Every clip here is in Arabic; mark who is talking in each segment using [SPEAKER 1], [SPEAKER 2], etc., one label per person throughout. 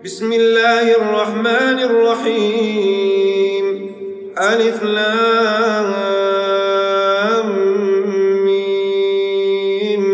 [SPEAKER 1] بسم الله الرحمن الرحيم ألف لام ميم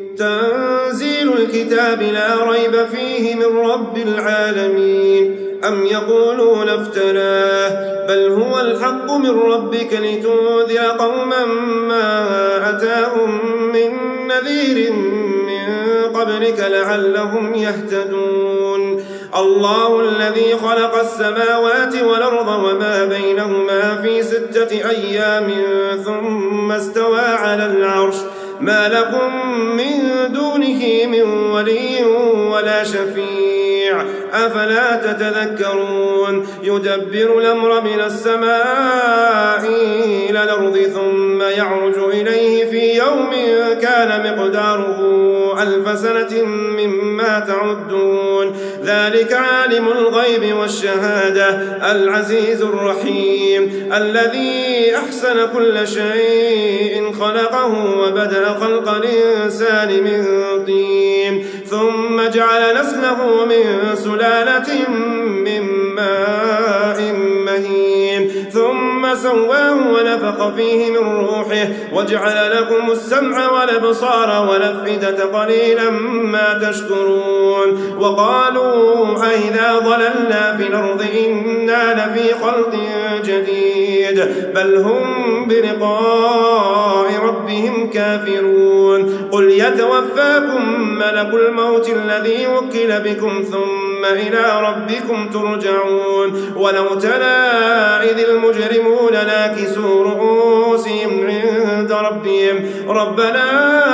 [SPEAKER 1] تنزيل الكتاب لا ريب فيه من رب العالمين أم يقولون افتراه بل هو الحق من ربك لتنذر قوما ما أتاهم من نذير من قبلك لعلهم يهتدون الله الذي خلق السماوات والأرض وما بينهما في 6 أيام ثم استوى على العرش ما لكم من دونه من ولي ولا شفيع أفلا تتذكرون يدبر الأمر من السماء إلى الأرض ثم يعرج إليه في يوم كان مقداره 1000 سنة مما تعدون ذلك عالم الغيب والشهادة العزيز الرحيم الذي أحسن كل شيء خلقه وبدأ خلق الإنسان من طين ثم جعل نسله من سلالة من ماء مهين ثم سواه ونفخ فيه من روحه وجعل لكم السمع والأبصار والأفئدة قليلا ما تشكرون وقالوا أئذا ضللنا في الأرض إنا لفي خلق جديد بل هم بلقاء ربهم كافرون قل يتوفاكم ملك الموت الذي وكل بكم ثم إلى ربكم ترجعون ولو ترى إذ المجرمون ناكسوا رؤوسهم عند ربهم ربنا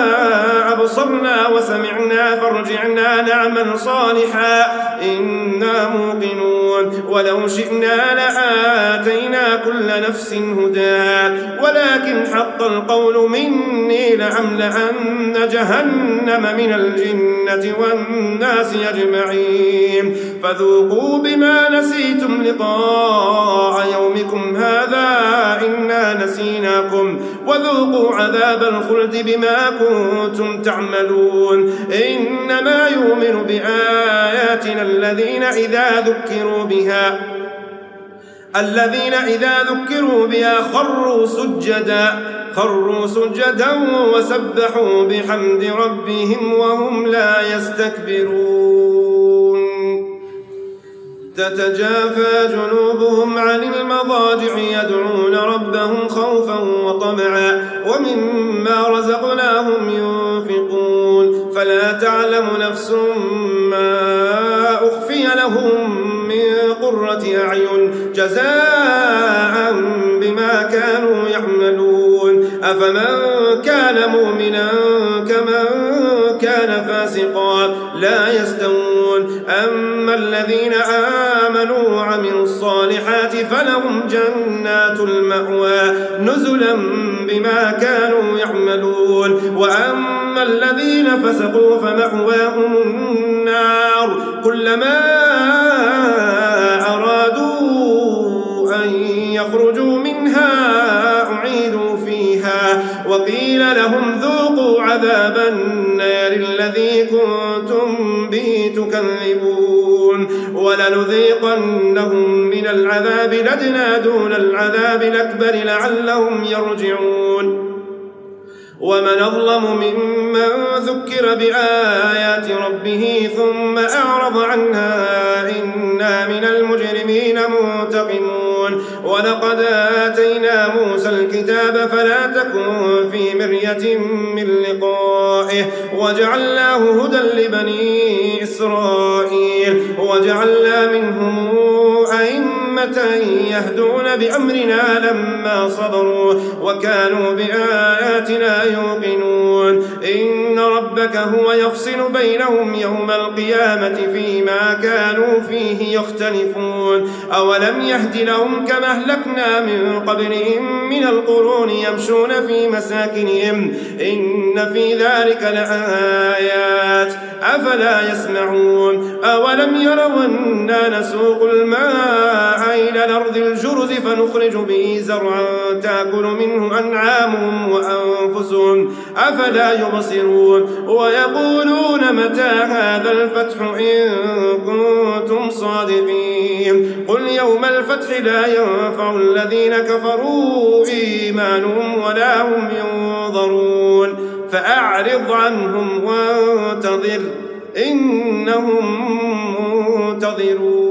[SPEAKER 1] أبصرنا وسمعنا فارجعنا نعمل صالحا إنا موقنون ولو شئنا لآتينا كل نفس هداها ولكن حق القول مني لأملأن جهنم من الجنة والناس أجمعين فذوقوا بما نسيتم لقاء يومكم هذا إنا نسيناكم وذوقوا عذاب الخلد بما كنتم تعملون إنما يؤمن بآياتنا الذين إذا ذكروا بها خروا سجدا وسبحوا بحمد ربهم وهم لا يستكبرون تتجافى جنوبهم عن المضاجع يدعون ربهم خوفا وطمعا ومما رزقناهم ينفقون فلا تعلم نفس ما أخفي لهم من قرة أعين جزاء بما كانوا يعملون أفمن كان مؤمنا كمن كان فاسقا لا يستوون أما الذين آمنوا وعملوا الصالحات فلهم جنات المأوى نزلا بما كانوا يعملون وأما الذين فسقوا فمأواهم النار كلما أرادوا أن يخرجوا منها أعيدوا فيها وقيل لهم ذوقوا عذاب النار الذي كنتم به تكذبون ولنذيقنهم من العذاب الأدنى دون العذاب الأكبر لعلهم يرجعون ومن أظلم ممن ذكر بآيات ربه ثم أعرض عنها إنا من المجرمين منتقمون ولقد آتينا موسى الكتاب فلا تكن في مرية من لقائه وجعلناه هدى لبني إسرائيل وجعلنا منهم أئمة يهدون بأمرنا لما صبروا وكانوا بآياتنا يوقنون إن ربك هو يفصل بينهم يوم القيامة فيما كانوا فيه يختلفون أولم يهد لهم كما أهلكنا من قبلهم من القرون يمشون في مساكنهم إن في ذلك لآيات أفلا يسمعون أولم يروا أنا نسوق الماء إلى الأرض الجرز فنخرج به زرعا تأكل منه أنعامهم وأنفسهم أفلا يبصرون ويقولون متى هذا الفتح إن كنتم صادقين قل يوم الفتح لا ينفع الذين كفروا إيمانهم ولا هم ينظرون فأعرض عنهم وانتظر إنهم منتظرون.